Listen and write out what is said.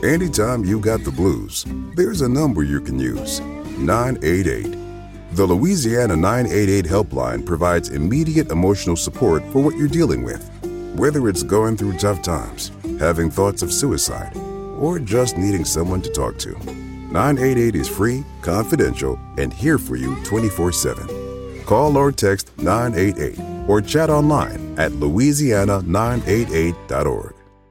Anytime you got the blues, there's a number you can use. 988. The Louisiana 988 helpline provides immediate emotional support for what you're dealing with. Whether it's going through tough times, having thoughts of suicide, or just needing someone to talk to, 988 is free, confidential, and here for you 24/7. Call or text 988 or chat online at louisiana988.org.